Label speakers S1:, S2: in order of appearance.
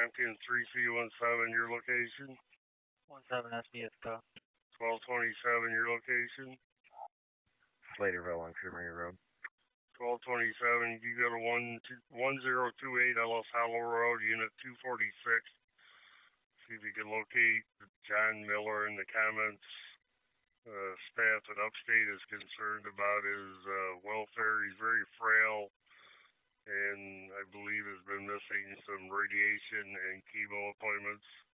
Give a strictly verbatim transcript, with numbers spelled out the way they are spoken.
S1: Tompkins, three C one seven, your location.
S2: one seven S B S go.
S1: twelve twenty-seven, your location.
S3: Slaterville on Creamery Road.
S1: twelve twenty-seven, you go to one zero two eight Ellis Hollow Road, Unit two forty-six. See if you can locate John Miller in the comments. Uh, staff at Upstate is concerned about his uh, welfare. He's very frail, and I believe has been missing some radiation and chemo appointments.